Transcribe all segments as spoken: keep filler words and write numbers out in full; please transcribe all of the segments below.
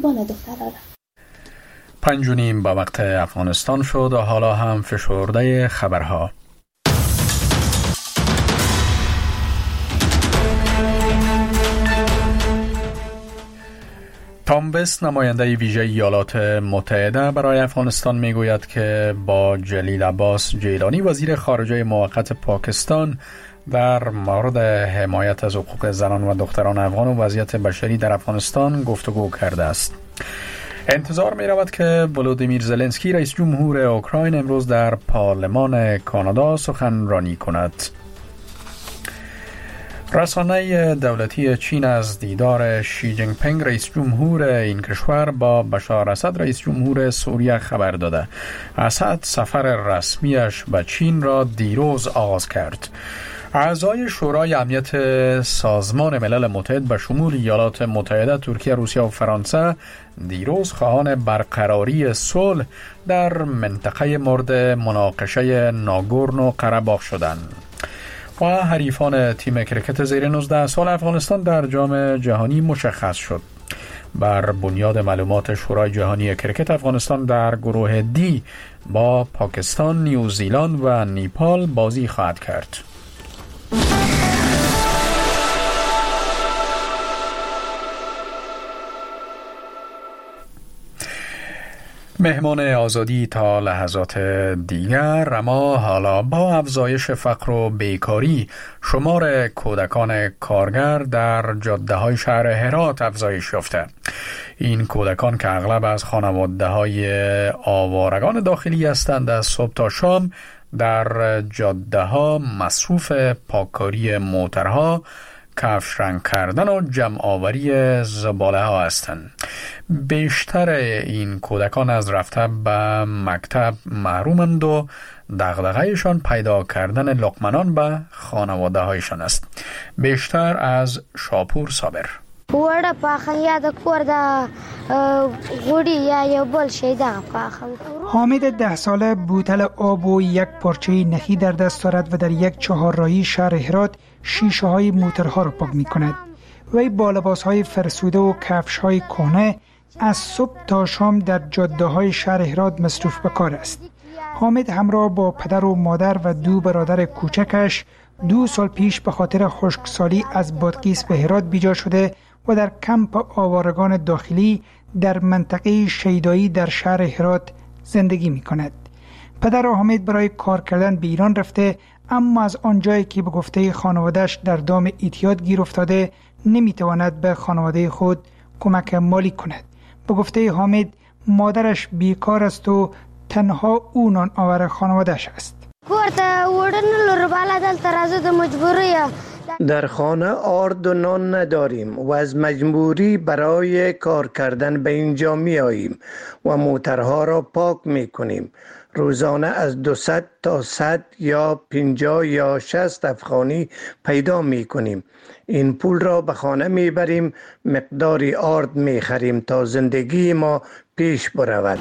خوبان دخترها را. پنج و نیم با وقت افغانستان شد و حالا هم فشرده خبرها. تام بست نماینده ویژه ایالات متحده برای افغانستان میگوید که با جلیل عباس جیلانی وزیر خارجه موقت پاکستان در مورد حمایت از حقوق زنان و دختران افغان و وضعیت بشری در افغانستان گفتگو کرده است. انتظار می رود که ولودیمیر زلنسکی رئیس جمهور اوکراین امروز در پارلمان کانادا سخنرانی کند. رسانه دولتی چین از دیدار شی جین پینگ رئیس جمهور این کشور با بشار اسد رئیس جمهور سوریه خبر داده. اسد سفر رسمیش به چین را دیروز آغاز کرد. اعضای شورای امنیت سازمان ملل متحد به شمول ایالات متحده، ترکیه، روسیه و فرانسه دیروز خواهان برقراری صلح در منطقه مورد مناقشه ناگورنو قره‌باغ شدند. و حریفان تیم کرکت زیر نوزده سال افغانستان در جام جهانی مشخص شد. بر بنیاد معلومات شورای جهانی کرکت، افغانستان در گروه دی با پاکستان، نیوزیلند و نیپال بازی خواهد کرد. مهمان آزادی تا لحظات دیگر. اما حالا با افزایش فقر و بیکاری شمار کودکان کارگر در جاده های شهر هرات افزایش یافته. این کودکان که اغلب از خانواده های آوارگان داخلی هستند از صبح تا شام در جاده ها مصروف پاککاری موترها، کفش رنگ کردن و جمع آوری زباله ها هستند. بیشتر این کودکان از رفته به مکتب محرومند و دغدغه‌شان پیدا کردن لقمنان به خانواده هایشان است. بیشتر از شاپور صابر. وړه پاخن یا د کور د غوړي یا یو بل شی دا پاخن. حامد ده ساله بوتل آب و یک پارچه نخی در دست دارد و در یک چهارراهی شهر هرات شیشه های موترها را پاک می کند. وی با لباس های فرسوده و کفش های کهنه از صبح تا شام در جاده های شهر هرات مصروف به کار است. حامد همراه با پدر و مادر و دو برادر کوچکش دو سال پیش به خاطر خشکسالی از بادغیس به هرات بیجا شده و در کمپ آوارگان داخلی در منطقه شیدایی در شهر هرات زندگی می کند. پدر حامد برای کار کردن به ایران رفته، اما از آنجایی که به گفته خانواده‌اش در دام اعتیاد گیر افتاده نمی تواند به خانواده خود کمک مالی کند. به گفته حامد مادرش بیکار است و تنها او نان آور خانواده‌اش است. در خانه آرد و نان نداریم و از مجبوری برای کار کردن به اینجا می آییم و موترها را پاک می کنیم. روزانه از دویست تا صد یا پنجاه یا شصت افغانی پیدا می کنیم. این پول را به خانه می بریم، مقداری آرد می خریم تا زندگی ما پیش برود.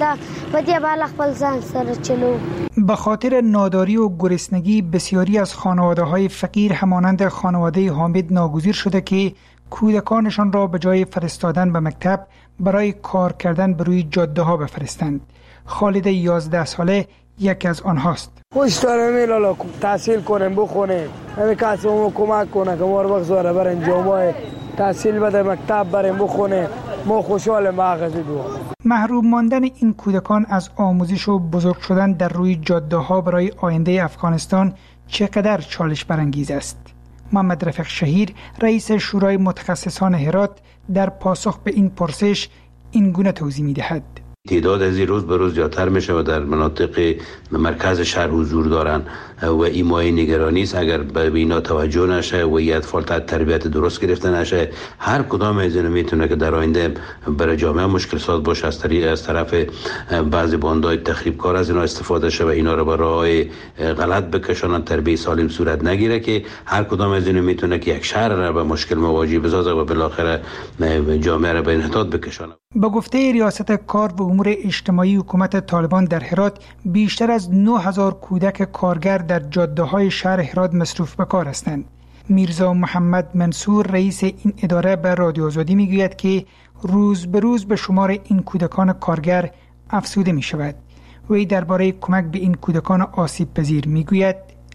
به خاطر ناداری و گرسنگی بسیاری از خانواده های فقیر همانند خانواده حامد ناگزیر شده که کودکانشان را به جای فرستادن به مکتب برای کار کردن به روی جاده ها بفرستند. خالد یازده ساله یکی از آنهاست. خوش دارم ایلالا تحصیل کنیم بخونیم، همه کسی ما کمک کنه که ما رو بگذاره بریم جامعه تحصیل بده، مکتب بریم بخونیم، ما خوشحال مغز دو. محروم ماندن این کودکان از آموزش و بزرگ شدن در روی جاده ها برای آینده افغانستان چقدر چالش برانگیز است. محمد رفیق شهیر رئیس شورای متخصصان هرات در پاسخ به این پرسش این گونه توضیح می دهد. تعداد از روز به روز زیادتر میشه و در مناطق مرکز شهر حضور دارن و این مایه نگرانی است اگر به اینا توجه نشه و این اطفال تحت تربیت درست گرفته نشه، هر کدام از اینا میتونه که در آینده برای جامعه مشکل ساز باشه. از طریق از طرف بعضی باندهای تخریب کار از اینا استفاده شه و اینا رو به راه غلط بکشونن، تربیت سالم صورت نگیره که هر کدام از اینا میتونه که یک شهر رو به مشکل مواجه بسازه و بالاخره جامعه رو به انحطاط بکشونه. با گفته ریاست کار و امور اجتماعی حکومت طالبان در هرات بیشتر از نه هزار کودک کارگر در جاده های شهر هرات مصروف به کار هستند. میرزا محمد منصور رئیس این اداره به رادیو آزادی میگوید که روز به روز به شمار این کودکان کارگر افزوده می شود. وی درباره کمک به این کودکان آسیب پذیر می گوید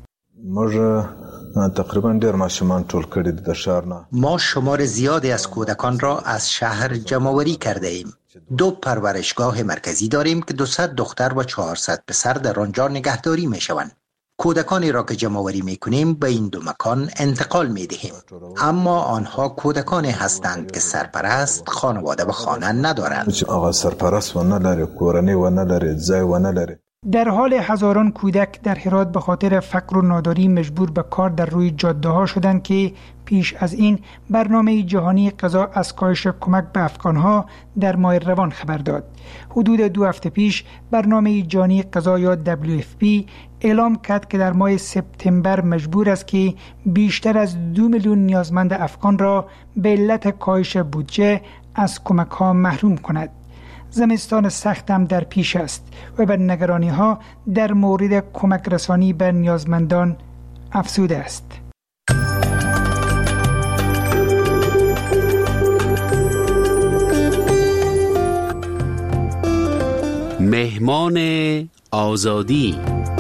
ما شمار زیادی از کودکان را از شهر جمع‌آوری کرده ایم. دو پرورشگاه مرکزی داریم که دوصد دختر و چهارصد پسر در آنجا نگهداری می شوند. کودکانی را که جمع‌آوری می کنیم به این دو مکان انتقال می دهیم. اما آنها کودکانی هستند که سرپرست، خانواده و خانه ندارند. در حال هزاران کودک در هرات به خاطر فقر و ناداری مجبور به کار در روی جاده ها شدند که پیش از این برنامه جهانی غذا از کاهش کمک به افغانها در ماه روان خبر داد. حدود دو هفته پیش برنامه جهانی غذا یا دبلیو اف پی اعلام کرد که در ماه سپتامبر مجبور است که بیشتر از دو میلیون نیازمند افغان را به علت کاهش بودجه از کمک ها محروم کند. زمستان سخت هم در پیش است و به نگرانی ها در مورد کمک رسانی به نیازمندان افزوده است. مهمان آزادی.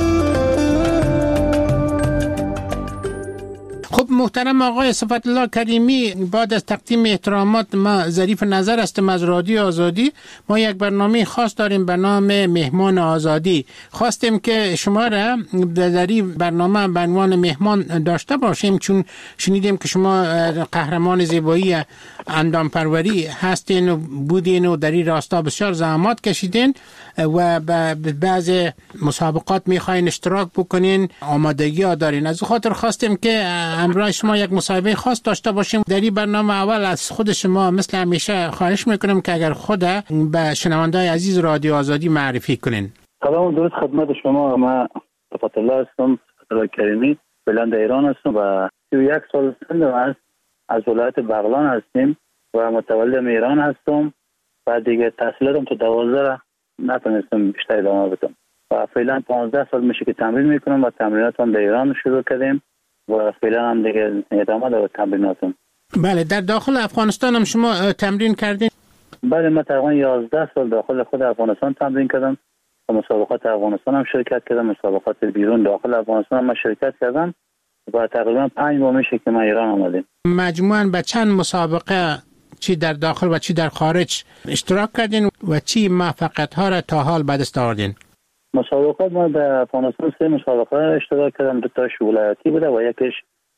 خب محترم آقای صفت الله کریمی، بعد از تقدیم احترامات ما ظریف نظر هستم از رادیو آزادی. ما یک برنامه خاص داریم به نام مهمان آزادی. خواستیم که شما را در این برنامه به عنوان مهمان داشته باشیم، چون شنیدیم که شما قهرمان زیبایی اندام پروری هستین و بودین و در این راستا بسیار زحمات کشیدین و به بعض مسابقات میخواین اشتراک بکنین، آمادگی ها دارین. از خاطر خواستیم که امروز شما یک مصاحبه خاص داشته باشیم. در این برنامه اول از خود شما مثل همیشه خواهش میکنم که اگر خود به شنونده‌های عزیز رادیو آزادی معرفی کنین. سلام و درود خدمت شما. من صفت الله هستم، صفت الله کریمی، بلند ایران هستم و سی و یک سال سنم است. از ولایت بغلان هستیم و متولد ایران هستم و دیگه تحصیلاتم تو دوازده نتونستم بیشتر ادامه بدم و فعلا پانزده سال میشه که تمرین میکنم و تمریناتم در ایران شروع کردیم و فعلا هم دیگه ادامه دارم تمریناتم. بله، در داخل افغانستان هم شما تمرین کردین؟ بله، من تقریبا یازده سال داخل خود افغانستان تمرین کردم و مسابقات افغانستان هم شرکت کردم، مسابقات بیرون داخل افغانستان هم شرکت کردم و تقریبا پنج ماه میشه که من ایران آمدیم. مجموعاً به چند مسابقه چی در داخل و چی در خارج اشتراک کردین و چی موفقیت ها را تا حال به دست آوردین؟ مسابقات ما در افغانستان سه مسابقه اشتراک کردم، دو تاش ولایتی بوده و یکیش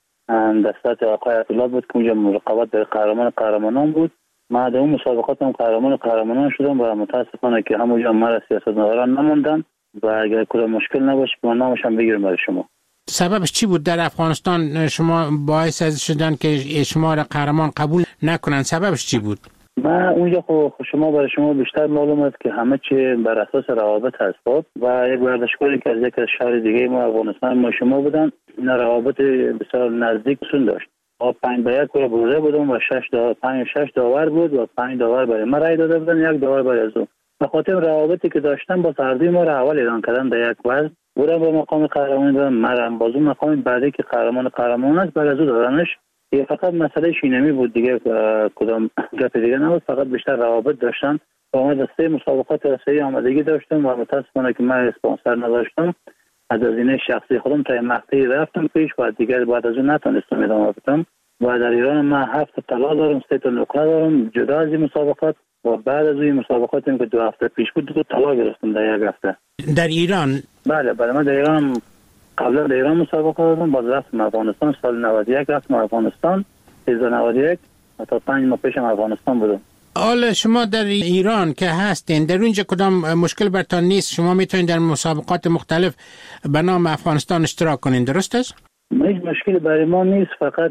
دستات آقای عطیلات بود که اونجا رقابت در قهرمان قهرمانان بود. ما در اون مسابقات هم قهرمان قهرمانان شدم و متاسفانه که همونجا مرا سیاستمداران نموندن و اگر کدام مشکل نباشه که من نامش هم بگیرم برای شما. سببش چی بود در افغانستان شما باعث از شدن که شما را قهرمان قبول نکنن؟ سببش چی بود؟ ما اونجا خب شما برای شما بیشتر معلوم است که همه چی بر اساس روابط هست و یک ورزشکاری که از یک شهر دیگه ما افغانستان ما شما بودن، این روابط بسیار نزدیک سون داشت. ما پنج به یک بوده بودم و شش داور پنج شش داور بود و پنج داور برای ما رای داده بودن، یک داور برای از او. به خاطر روابطی که داشتن با سردی ما را اول اعلان کردن در یک وزن بودن به مقام قهرمانی دادن، مرم بازو مقام بعدی که قهرمان قهرمان است بعد از او دادنش. یه فقط مسئله شینمی بود دیگه، کدام گپ دیگه نبود، فقط بیشتر روابط داشتن و ما در سه مسابقات رسایی آمادگی داشتم و متاسفانه که من اسپانسر نداشتم، از هزینه شخصی خودم تا مقطعی رفتم پیش و دیگه بعد از اون نتونستم ادامه بدم و در ایران من هفت طلا دارم، سه تا نقره دارم جدا از این مسابقات و بعد از این مسابقات که دو هفته پیش بود دو طلا گرفتم در یک هفته در ایران. بله بله، من در ایران قبلا در ایران مسابقه دادم، باز رفتم افغانستان، سال نود و یک رفتم افغانستان، سال نود و یک تا پنج ماه پیشم افغانستان بودم. حالا شما در ایران که هستین، در اونجا کدام مشکل برتان نیست؟ شما میتونید در مسابقات مختلف به نام افغانستان اشتراک کنین، درست است؟ هیچ مشکلی برای ما نیست، فقط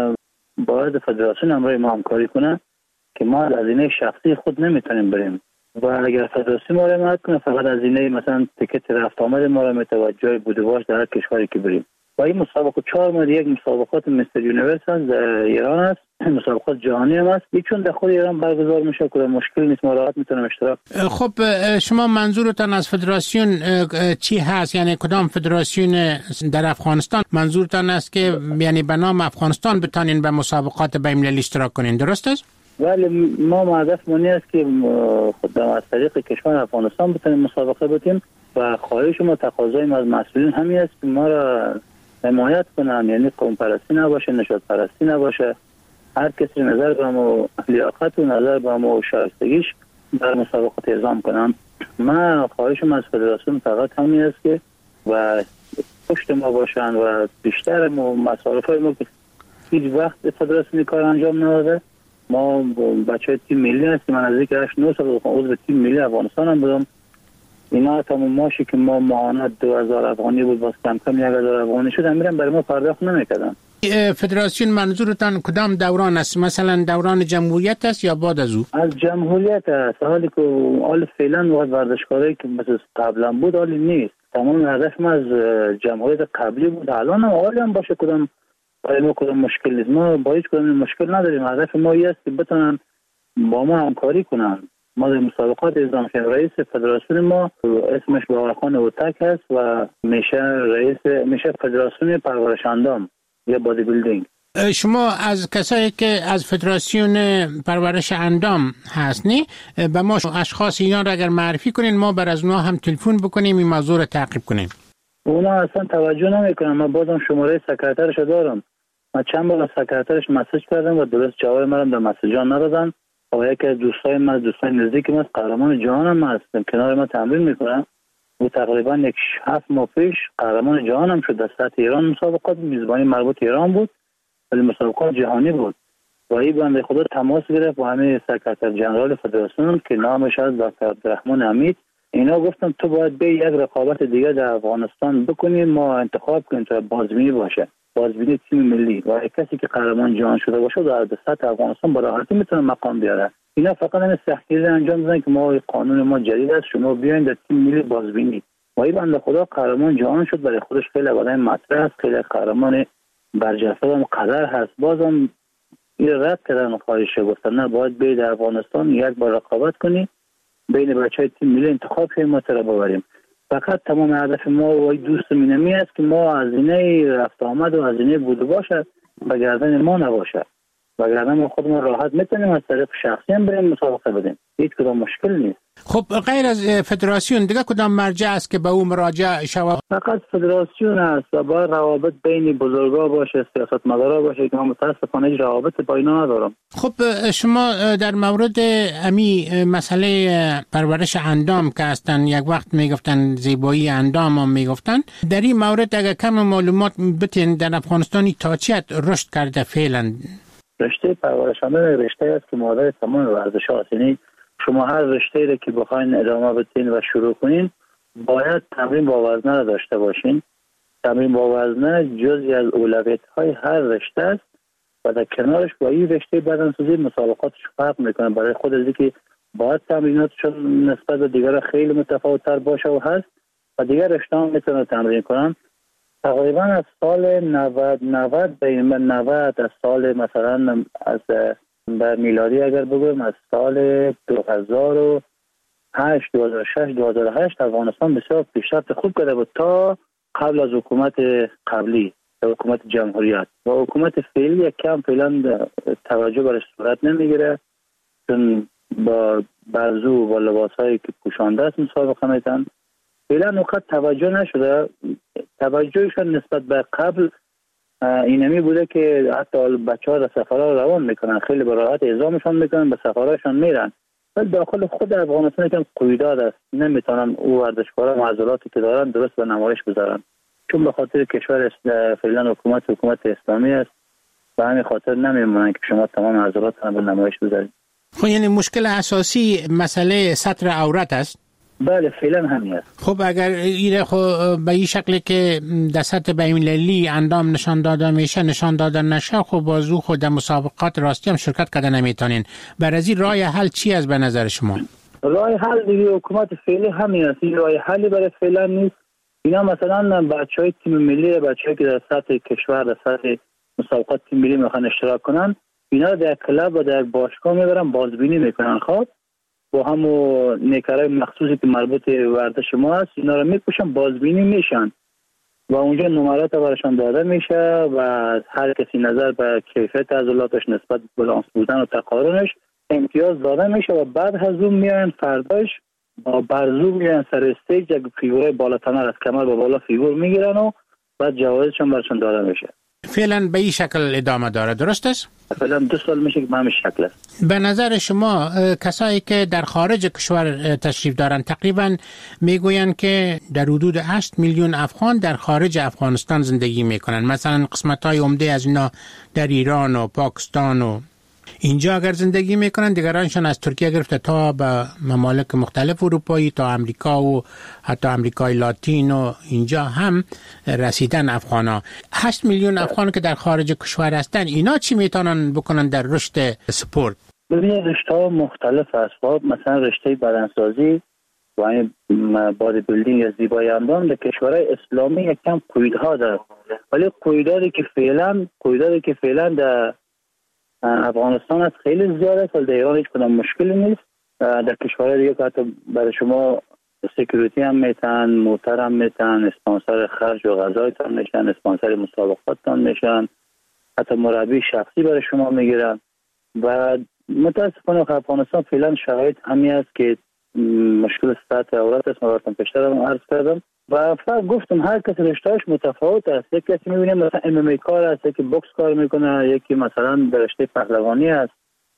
باید فدراسیون همراه ما همکاری کنه که ما از هزینه شخصی خود نمیتونیم بریم و اگر فدراسیون ما را حمایت کنه فقط از هزینه مثلا تیکت رفت آمد ما را متوجه بودواش در هر کشوری که بریم. و این مسابقه چهار ماه یک مسابقات مستر یونیورس هست در ایران است، مسابقات جهانی هم است، چون در خود ایران برگزار میشه که مشکل نیست، ما راحت میتونیم اشتراک. خب شما منظورتان از فدراسیون چی هست؟ یعنی کدام فدراسیون در افغانستان منظورتان است که یعنی به نام افغانستان بتانین به مسابقات بین‌المللی اشتراک کنین، درست است؟ ولی ما هدف مونی است که خود از طریق کشور افغانستان بتونیم مسابقه بتیم و خواهش ما تقاضای ما از مسئولین همین است که ما را حمایت کنن، یعنی قوم پرستی نباشه، نژاد پرستی نباشه، هر کسی نظر به ما لیاقت و نظر به ما شایستگیش در مسابقات اعزام کنم. من خواهشم از فدراسیون فقط همین است که و پشت ما باشن و بیشتر ما مصارف های ما که هیچ وقت فدراسیون کار انجام نداده. ما بچه تیم ملی هستیم، من از یک هشت نه سال عضو تیم ملی افغانستان هم بودم. اینا تمام ماشی که ما ماهانه دو هزار افغانی بود باز کم کم یک هزار افغانی شد میرم برای ما پرداخت نمیکردن. فدراسیون منظورتان کدام دوران است؟ مثلا دوران جمهوریت است یا بعد از او؟ از جمهوریت است. حالی که حال فعلا وقت ورزشکاری که مثل قبلا بود حالی نیست. تمام هدف ما از جمهوریت قبلی بود. الان هم حالی هم باشه کدام برای ما کدام مشکل نیست. ما با هیچ کدام مشکل نداریم. هدف ما این است که بتونن با ما همکاری کنن. ما در مسابقات اعزام شدیم. رئیس فدراسیون ما اسمش باورخان اوتک است و میشه رئیس میشه فدراسیون پرورش اندام یا بادی بیلدینگ. شما از کسایی که از فدراسیون پرورش اندام هستنی به ما اشخاص اینا را اگر معرفی کنین ما بر از اونها هم تلفن بکنیم این موضوع را تعقیب کنیم. اونا اصلا توجه نمیکنن. من بازم شماره سکرترش دارم. من چند بار از سکرترش مسیج کردم و درست جواب منم در مسیجا ندادن. و یکی از دوستای من دوستای نزدیک من قهرمان جهان هم هستم، کنار من تمرین میکنم. او تقریبا یک هفت ماه پیش قهرمان جهان هم شد. در سطح ایران مسابقات میزبانی مربوط ایران بود ولی مسابقات جهانی بود. و این بنده خدا تماس گرفت با همه سکرتر جنرال فدراسیون که نامش از دکتر عبدالرحمن حمید. اینا گفتم تو باید به یک رقابت دیگه در افغانستان بکنیم، ما انتخاب کنیم تا بازبینی باشه، بازبینی تیم ملی و کسی که قهرمان جهان شده باشه در سطح افغانستان با راحتی میتونه مقام بیاره. اینا فقط این سختگیری انجام دادن که ما قانون ما جدید است، شما بیاین در تیم ملی بازبینی. و این بنده خدا قهرمان جهان شد. برای خودش خیلی آدم مطرح است، خیلی قهرمان برجسته و قدر هست. بازم این رد کردن خواهش گفتن نه باید بیاید در افغانستان یک بار رقابت کنی بین بچهای تیم ملی انتخاب کنیم ما تر ببریم. فقط تمام هدف ما و دوست مینمی است که ما هزینه رفت آمد و هزینه بود باشه و گردن ما نباشه و گردن ما خودمون راحت میتونیم از طریق شخصی هم بریم مسابقه بدیم. هیچ کدام مشکل نیست. خب غیر از فدراسیون دیگه کدام مرجع است که به او مراجعه شود؟ فقط فدراسیون است و باید روابط بین بزرگا باشه، سیاستمدارا باشه که ما متاسفانه هیچ روابط با اینا ندارم. خب شما در مورد امی مسئله پرورش اندام که هستن یک وقت میگفتن زیبایی اندام هم میگفتن، در این مورد اگر کم معلومات بتین در افغانستانی تا چیت رشد کرده فعلا؟ رشته پرورش اندام رشته است که مادر تمام ورزش‌ها است. یعنی شما هر رشته‌ای را که بخواین ادامه بدین و شروع کنین باید تمرین با وزنه را داشته باشین. تمرین با وزنه جزئی از اولویت‌های هر رشته است و در کنارش با این رشته بدنسازی مسابقاتش فرق میکنه. برای خود از اینکه باید تمریناتشون نسبت به دیگر خیلی متفاوت‌تر باشه و هست و دیگر رشته هم میتونه تمرین کنن. تقریبا از سال نود نود به نود از سال مثلا از به میلادی اگر بگویم از سال دو هزار و هشت دو هزار و شش دو هزار و هشت افغانستان بسیار پیشرفت خوب کرده بود تا قبل از حکومت قبلی، حکومت جمهوریت. و حکومت فعلی یک کم فعلا توجه برش صورت نمیگیره چون با بازو و لباسایی که پوشانده است مسابقه میتن. فعلا نقطه توجه نشده. توجهشون نسبت به قبل اینمی بوده که حتی بچه‌ها در سفرها روان میکنن، خیلی به راحت اعزامشون میکنن، به سفرهاشون میرن. ولی داخل خود افغانستان که قیودات است، نمیتونن او ورزشکارا معضلاتی که دارن درست به نمایش بذارن چون به خاطر کشور فعلا حکومت حکومت اسلامی است. به همین خاطر نمیمونن که شما تمام معضلاتتون به نمایش بذارید. خب یعنی مشکل اساسی مسئله سطر عورت است؟ بله فعلا همین است. خب اگر این خب به این شکلی که در سطح بین‌المللی اندام نشان داده میشه نشان داده نشه خب بازو خود در مسابقات راستی هم شرکت کرده نمیتونین. برای این راه حل چی است به نظر شما؟ راه حل دیگه حکومت فعلی همین است. این راه حلی برای فعلا نیست. اینا مثلا بچهای تیم ملی، بچه‌ای که در سطح کشور در سطح مسابقات تیم ملی میخوان اشتراک کنن، اینا در کلاب و در باشگاه میبرن بازبینی میکنن. خب با همو نیکرای مخصوصی که مربوط ورزش ما هست اینا رو میپوشن بازبینی میشن و اونجا نمرات براشون داده میشه و هر کسی نظر به کیفیت عضلاتش نسبت بالانس بودن و تقارنش امتیاز داده میشه و بعد از اون میاین فرداش با برزو میاین سر استیج یک فیگورای بالاتر از کمر به بالا فیگور میگیرن و بعد جوایزشون برشون داده میشه. فعلا به این شکل ادامه داره، درست است؟ فعلا دو سال میشه که به همین شکل است. به نظر شما کسایی که در خارج کشور تشریف دارن تقریبا میگویند که در حدود هشت میلیون افغان در خارج افغانستان زندگی میکنن، مثلا قسمت‌های عمده از اینا در ایران و پاکستان و اینجا اگر زندگی میکنن، دیگرانشان از ترکیه گرفته تا به ممالک مختلف اروپایی تا امریکا و حتی امریکای لاتین و اینجا هم رسیدن افغانا. هشت میلیون افغان که در خارج کشور هستن، اینا چی میتونن بکنن در رشد سپورت؟ ببینید رشته مختلف هست، مثلا رشته بدنسازی و این بادی بیلدینگ یا زیبایی اندام در کشورهای اسلامی یک کم قیودها داره، ولی قیوداتی که فعلا قیوداتی که فعلا در افغانستان است خیلی زیاده است، ولی در ایران هیچ کدام مشکلی نیست. در کشورهای دیگه که حتی برای شما سکیوریتی هم میتن، موتر هم میتن، اسپانسر خرج و غذایتان میشن، اسپانسر مسابقاتتان میشن، حتی مربی شخصی برای شما میگیرن. و متاسفانه افغانستان فعلا شرایط همین است که مشکل سطح عورت است. من پیشتر هم عرض کردم و فقط گفتم هر کسی رشته‌اش متفاوت است. یک کسی می‌بینیم مثلا ام ام ای کار است، یکی بوکس کار میکنه، یکی مثلا در رشته پهلوانی است.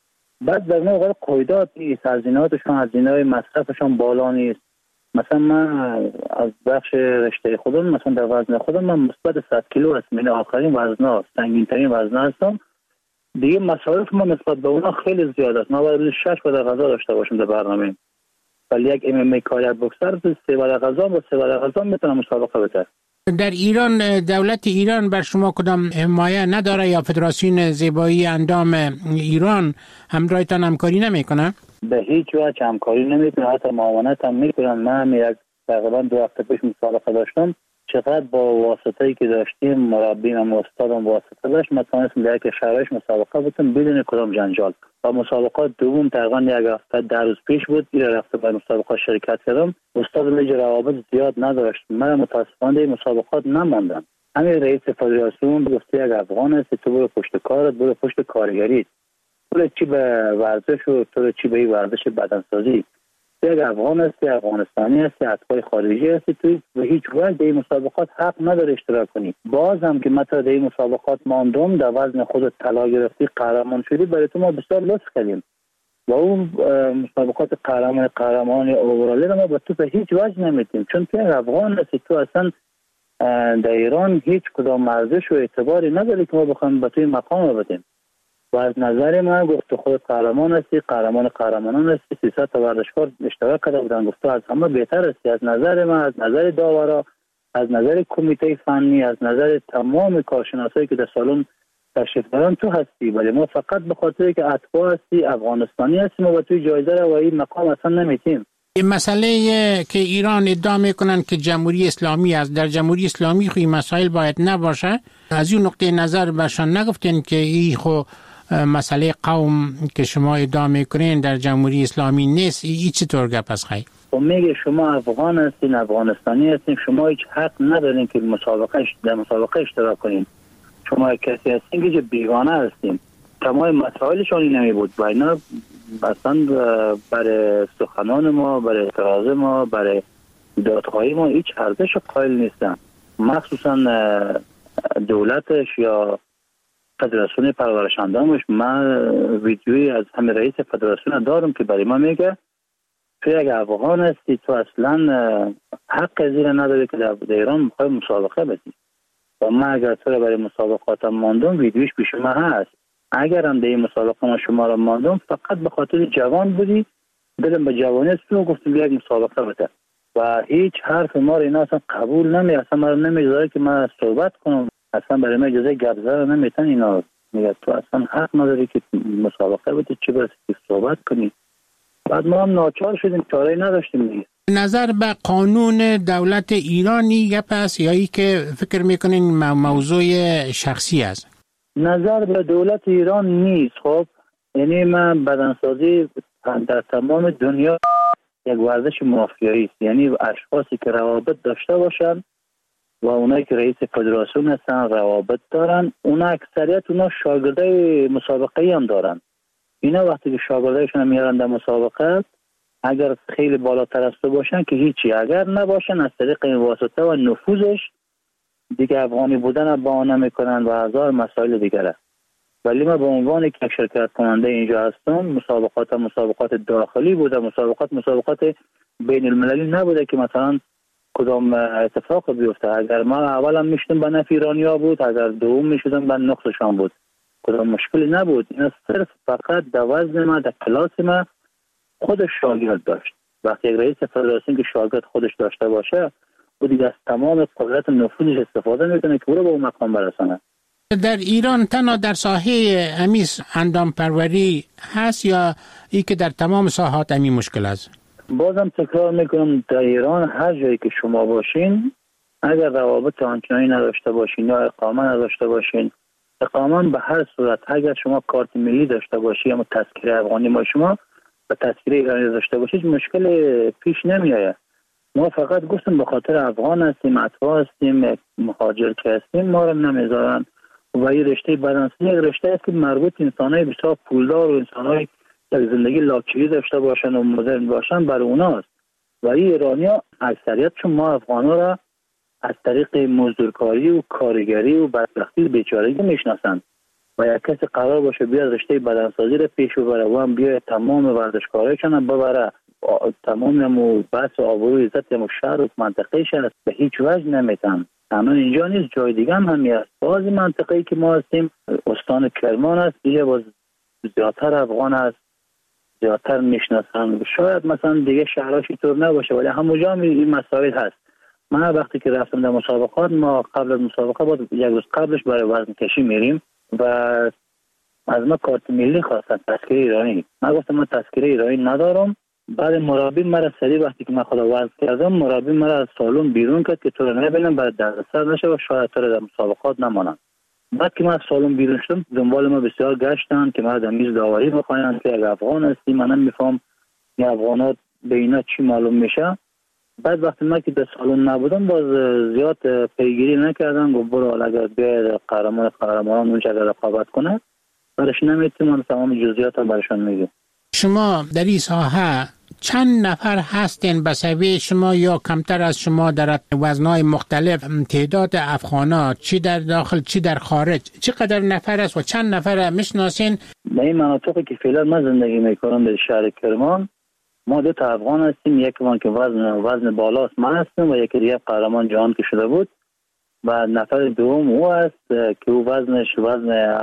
بعد در نوع قیودات نیست، هزینه‌هاشون هزینه‌های مصرفشون بالا نیست. مثلا من از بخش رشته خودم، مثلا در وزن خودم من مثبت صد کیلو هستم، من آخرین وزنا سنگین‌ترین وزنا هستم. دیگه مصارف ما نسبت به اونا خیلی زیاده است. ما باید شش بار غذا داشته باشم در برنامه، ولی یک ام ام ای کار بوکسر سه بار غذا با سه بار غذا میتونه مسابقه بده. در ایران دولت ایران بر شما کدام حمایت نداره یا فدراسیون زیبایی اندام ایران همراهتان همکاری نمیکنه؟ به هیچ وجه همکاری نمیکنه، حتی معاونت هم میکنن. من یک تقریبا دو هفته پیش مسابقه داشتم، چقدر با واسطه‌ای که داشتیم، مربیم و استادم واسطه داشت، من تونستم در یک شهرش مسابقه بودم بدون کدام جنجال. و مسابقات دوم تقریبا یک هفته در روز پیش بود، این رفته به مسابقه شرکت کردم. استاد لیج روابط زیاد نداشت، من متاسفانه این مسابقات نماندم. همین رئیس فدراسیون گفت یک افغان است، تو برو پشت کارت، برو پشت کارگری، تو چی به ورزش و تو چی به این ورزش بدنسازی. یک افغان است، یک افغانستانی است، یک اتباع خارجی است، تو به هیچ وجه در این مسابقات حق نداره اشتراک کنی. باز هم که مثلا در این مسابقات ماندم، در وزن خودت طلا گرفتی، قهرمان شدی، برای تو ما بسیار لطف کردیم. و اون مسابقات قهرمان قهرمان اورالی ما به تو به هیچ وجه نمیدیم، چون که افغان است، تو اصلا در ایران هیچ کدام ارزش و اعتباری نداری که ما بخوایم به توی مقام بدیم. و از نظر من گفت خود قهرمان هستی، قهرمان قهرمانان هستی، سیصد تا ورزشکار اشتراک کرده بودن، گفت از همه بهتر هستی. از نظر من، از نظر داورا، از نظر کمیته فنی، از نظر تمام کارشناسایی که در سالن تشریف دارن تو هستی، ولی ما فقط به خاطر که اتباع هستی، افغانستانی هستیم و توی جایزه رو و این مقام اصلا نمیتیم. این مسئله که ایران ادعا میکنن که جمهوری اسلامی است، در جمهوری اسلامی خو این مسائل باید نباشه. از این نقطه نظر برشان نگفتین که این خو مسئله قوم که شما ادعا میکنین در جمهوری اسلامی نیست؟ این چطور گپ است خیلی؟ خب میگه شما افغان هستین، افغانستانی هستین، شما هیچ حق ندارین که مسابقه در مسابقه اشتراک کنین. شما کسی هستین که بیگانه هستین. تمام مسائلشون این نمی بود و اینا اصلا برای سخنان ما، برای اعتراض ما، برای دادخواهی ما هیچ ارزش قائل نیستن. مخصوصا دولتش یا فدراسیون پرورش اندامش. من ویدیویی از همه رئیس فدراسیون دارم که برای ما میگه تو یک افغان هستی، تو اصلا حق زیر نداری که در ایران میخوای مسابقه بدی. و من اگر تو رو برای مسابقاتم ماندم، ویدیوش پیش من هست. اگر هم در این مسابقه ما شما رو ماندم، فقط به خاطر جوان بودی، دلم به جوانی است تو گفتم یک مسابقه بده و هیچ حرف ما رو اینا اصلا قبول نمی، اصلا ما رو نمیذاره که من صحبت کنم، اصلا برای من اجازه گپ زدن نمیتن. اینا میگه تو اصلا حق نداری که مسابقه بدی، چه برسه که صحبت کنی. بعد ما هم ناچار شدیم، چاره‌ای نداشتیم دیگه. نظر به قانون دولت ایرانی گپ است یا ای که فکر میکنین موضوع شخصی است؟ نظر به دولت ایران نیست. خب یعنی من بدنسازی در تمام دنیا یک ورزش مافیایی است، یعنی اشخاصی که روابط داشته باشن و اونایی که رئیس فدراسیون هستن روابط دارن، اونا اکثریت اونا شاگردای مسابقه‌ای هم دارن. اینا وقتی که شاگردایشون میارن در مسابقه، اگر خیلی بالاتر از تو باشن که هیچی، اگر نباشن از طریق این واسطه و نفوذش دیگه افغانی بودن بهانه میکنن و هزار مسائل دیگره. ولی ما به عنوان یک شرکت کننده اینجا هستم، مسابقات مسابقات داخلی بوده، مسابقات مسابقات بین المللی نبوده که مثلا کدام اتفاق بیفته. اگر ما اولا میشدم به نفع ایرانیا بود، اگر دوم میشدم به نقصشان بود، کدام مشکلی نبود. این صرف فقط در وزن ما، در کلاس ما خودش شاگرد داشت. وقتی یک رئیس فدراسیون که شاگرد خودش داشته باشه، او دیگه از تمام قدرت نفوذش استفاده میکنه که او رو به اون مقام برسانه. در ایران تنها در ساحه امیس اندام پروری هست یا ای که در تمام ساحات امی مشکل است؟ بازم تکرار میکنم، در ایران هر جایی که شما باشین، اگر روابط آنچنانی نداشته باشین یا اقامه نداشته باشین، اقامه به هر صورت، اگر شما کارت ملی داشته باشی یا تذکره افغانی ما شما و تذکره ایرانی داشته باشید، مشکل پیش نمیاد. ما فقط گفتم به خاطر افغان هستیم، اتباع هستیم، مهاجر که هستیم، ما رو نمیذارن. و این رشته بدنسازی یک رشته است که مربوط انسانای بسیار پولدار و انسانای یک زندگی لاکچری داشته باشن و مدرن باشن بر اوناست. و این ایرانیا اکثریت چون ما افغانا را از طریق مزدورکاری و کارگری و بدبختی و بیچارگی میشناسند و یک کسی قرار باشه بیاد رشته بدنسازی را پیش ببره و هم بیاد تمام ورزشکارایشان ببره، تمام و بحث و آبرو عزت و شهر و منطقه شهر به هیچ وجه نمیتن. اما اینجا نیست، جای دیگه هم همی است. بعضی منطقه‌ای که ما هستیم استان کرمان است، دیگه باز زیادتر افغان است، زیادتر میشناسن. شاید مثلا دیگه شهرهاش اینطور نباشه ولی همونجا هم این مسائل هست. من وقتی که رفتم در مسابقات، ما قبل از مسابقه بود یک روز قبلش برای وزن کشی میریم و از ما کارت ملی خواستن، تذکره ایرانی. من گفتم من تذکره ایرانی ندارم. بعد مربی مرا سری وقتی که من خدا وزن کردم، مربی مرا از سالن بیرون کرد که تو رو نبینم، بعد دردسر نشه و شاید تو رو در مسابقات نمانم. بعد که من از سالن بیرون شدم، دنبال ما بسیار گشتن که ما در میز داوری بخواین که اگر افغان هستی، من نمیفهم این افغانات به اینا چی معلوم میشه. بعد وقتی من که در سالن نبودم، باز زیاد پیگیری نکردم، گفت برو اگر بیاید قهرمان قهرمانان اونجا رقابت کنه، برش نمیتونم تمام جزئیات رو برشون میگم. شما در این ساحه چند نفر هستین به سوی شما یا کمتر از شما در وزنهای مختلف؟ تعداد افغانا چی در داخل چی در خارج چقدر نفر است و چند نفر میشناسین؟ در این مناطقی که فعلا من زندگی میکنم در شهر کرمان، ما دو تا افغان هستیم. یک من که وزن وزن بالاست من هستم و یکی دیگه قهرمان جهان که شده بود و نفر دوم او است که او وزنش وزن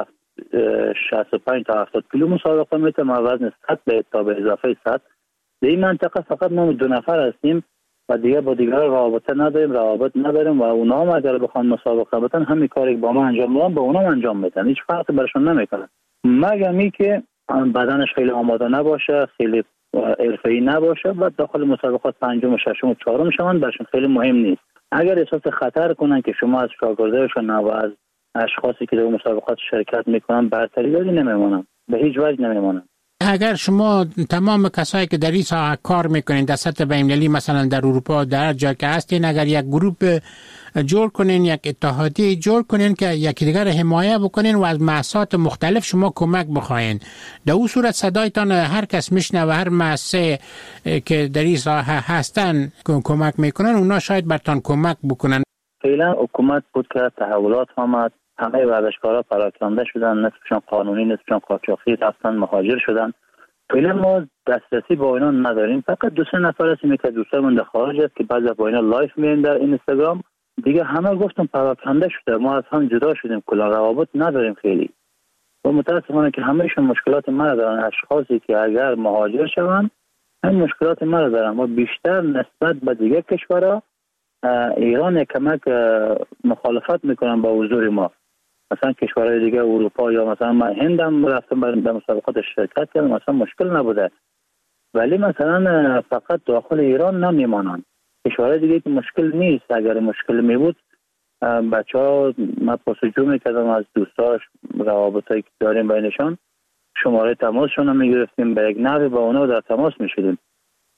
شصت و پنج تا هفتاد کیلو مسابقه میته، ما وزن صد به تا به اضافه صد. در این منطقه فقط ما دو نفر هستیم و دیگه با دیگر رابطه نداریم، روابط نداریم و اونا هم اگر بخوان مسابقه بتن همین کاری که با ما انجام میدن با اونا هم انجام میدن، هیچ فرقی برشون نمیکنه. مگر می که بدنش خیلی آماده نباشه، خیلی حرفه‌ای نباشه و داخل مسابقات پنجم و ششم و چهارم شون برشون خیلی مهم نیست. اگر احساس خطر کنن که شما از شاگردایشون و از اشخاصی که در مسابقات شرکت میکنن برتری داری، نمیمونن، به هیچ وجه نمیمونن. اگر شما تمام کسایی که در این ساحه کار میکنین در سطح بین‌المللی، مثلا در اروپا در جا که هستین، اگر یک گروپ جور کنین، یک اتحادیه جور کنین که یکی دیگر حمایت بکنین و از مؤسسات مختلف شما کمک بخواین، در اون صورت صدایتان هر کس میشنه و هر مؤسسه که در این ساحه هستن کمک میکنن، اونا شاید برتان کمک بکنن. فعلا حکومت بود که تحولات آمد، همه ورزشکارا پراکنده شدن، نصفشون قانونی نصفشون قاچاقی رفتن مهاجر شدن. فعلا ما دسترسی با اینا نداریم، فقط دو سه نفر هستیم که دوستامون در خارج است که بعضی با اینا لایف میرن در اینستاگرام. دیگه همه گفتم پراکنده شده، ما از هم جدا شدیم، کلا روابط نداریم خیلی و متاسفانه که همهشون مشکلات ما دارن. اشخاصی که اگر مهاجر شوند این مشکلات ما دارن و بیشتر نسبت به دیگه کشورها ایران کمک مخالفت میکنن با حضور ما. مثلا کشورهای دیگه اروپا یا مثلا من هندم رفتم در مسابقات شرکت کردم، مثلا مشکل نبوده، ولی مثلا فقط داخل ایران نمیمانن. کشورهای دیگه که مشکل نیست، اگر مشکل می بود بچه ها من پرسجو میکردم از دوستاش، روابطایی که داریم بینشان، شماره تماسشون رو میگرفتیم، به یک نحوی با اونا در تماس میشدیم.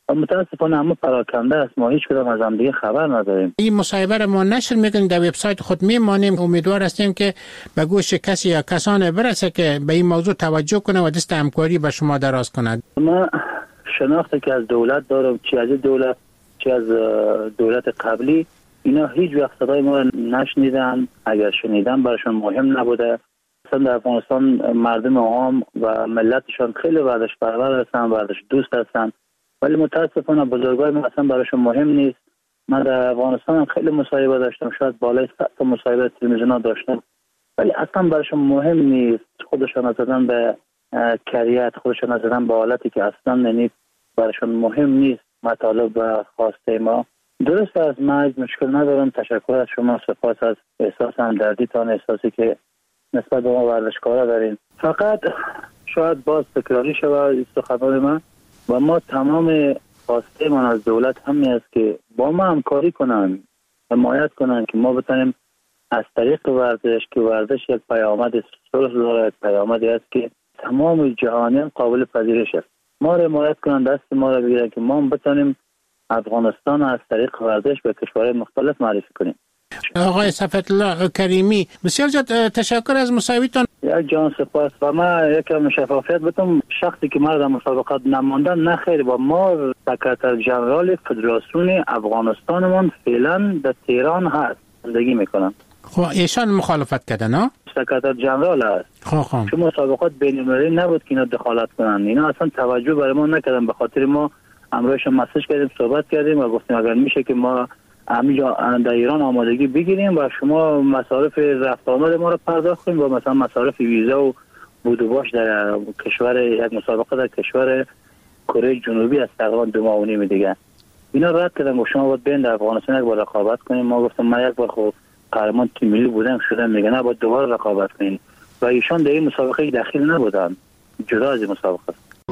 متاسفانه همه پراکنده است، ما هیچ کدام از هم دیگه خبر نداریم. این مصاحبه را ما نشر میکنیم، در وبسایت خود میمانیم. امیدوار هستیم که به گوش کسی یا کسان برسه که به این موضوع توجه کنه و دست همکاری به شما دراز کند. ما شناختی که از دولت دارم، چی از دولت چی از دولت قبلی، اینا هیچ وقت صدای ما نشنیدن. اگر شنیدن براشون مهم نبوده. اصلا در افغانستان مردم عام و ملتشان خیلی ورزش پرور هستن، ورزش دوست هستن، ولی متاسفانه بزرگای ما اصلا براشون مهم نیست. من در افغانستان خیلی مصاحبه داشتم، شاید بالای صد تا مصاحبه تلویزیونی داشتم، ولی اصلا براشون مهم نیست. خودشان زدن به کریت، خودشان زدن به حالتی که اصلا یعنی براشون مهم نیست مطالب و خواسته ما. درست از من مشکل ندارم. تشکر از شما، سپاس از احساس همدردیتان، احساسی که نسبت به ما ورزشکارا دارین. فقط شاید باز تکراری شود سخنان من و ما تمام خواسته من از دولت همین است که با ما همکاری کنن، حمایت کنن که ما بتونیم از طریق ورزش که ورزش یک پیامد صلح داره، پیامدی است که تمام جهانیان قابل پذیرش است. ما را حمایت کنن، دست ما را بگیرن که ما بتونیم افغانستان از طریق ورزش به کشورهای مختلف معرفی کنیم. آقای صفوتالله کریمی، بسیار زیاد تشکر از مصاحبهتان. یک جان سپاس. و ما یکم شفافیت بتم، شخصی که ما در مسابقات نماندن نه خیر، با ما سکرتر جنرال فدراسیون افغانستانمون فعلا در تهران هست، زندگی میکنن. خب ایشان مخالفت کردن ها؟ سکرتر جنرال هست. خب خب چون مسابقات بین‌المللی نبود که اینا دخالت کنن، اینا اصلا توجه برای ما نکردن. به خاطر ما امروز مسیج کردیم، صحبت کردیم و گفتیم اگر میشه که ما همینجا در ایران آمادگی بگیریم و شما مصارف رفت آمد ما رو پرداخت کنیم و مثلا مصارف ویزا و بود و باش در کشور، یک مسابقه در کشور کره جنوبی است تقریبا دو ماه و نیم دیگه. اینا رد کردن، گفت شما باید بین در افغانستان یک بار رقابت کنیم. ما گفتم من یک بار خب قهرمان تیم ملی بودم شدم، میگه نه باید دوباره رقابت کنیم و ایشان در این مسابقه داخل نبودن، جدا از این مسابقه.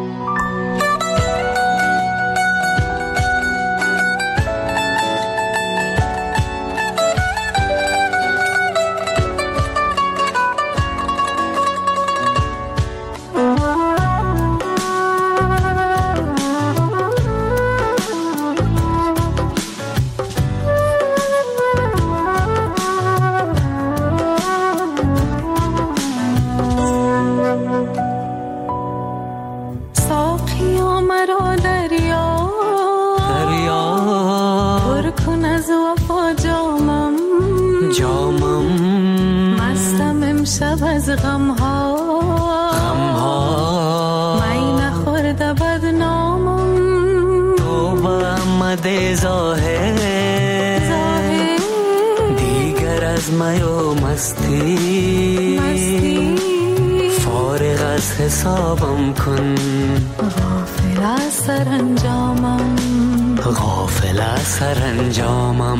حسابم کن، غافل از سرانجامم، غافل از سرانجامم.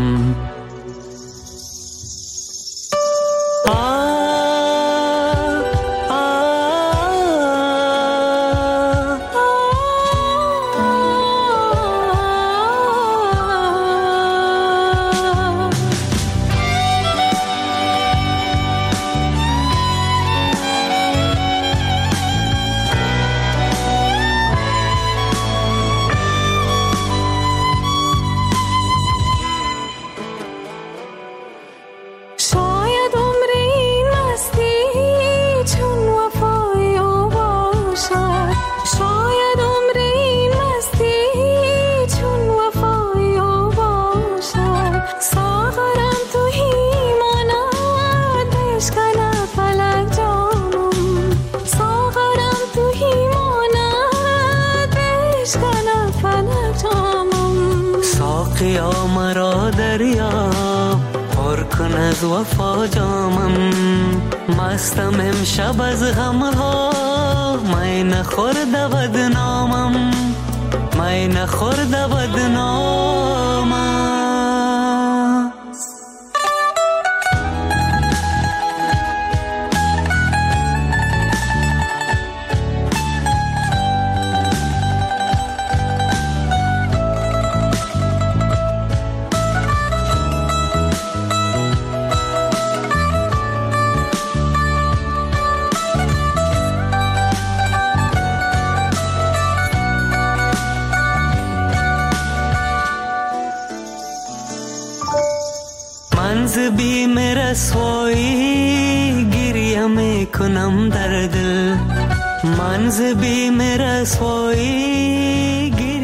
از وفا جامم، مستم امشب از غمها، می نخورده بدنامم، می نخورده بدنامم. بیم رسوایی گریه میکنم در دل، من ز بیم رسوایی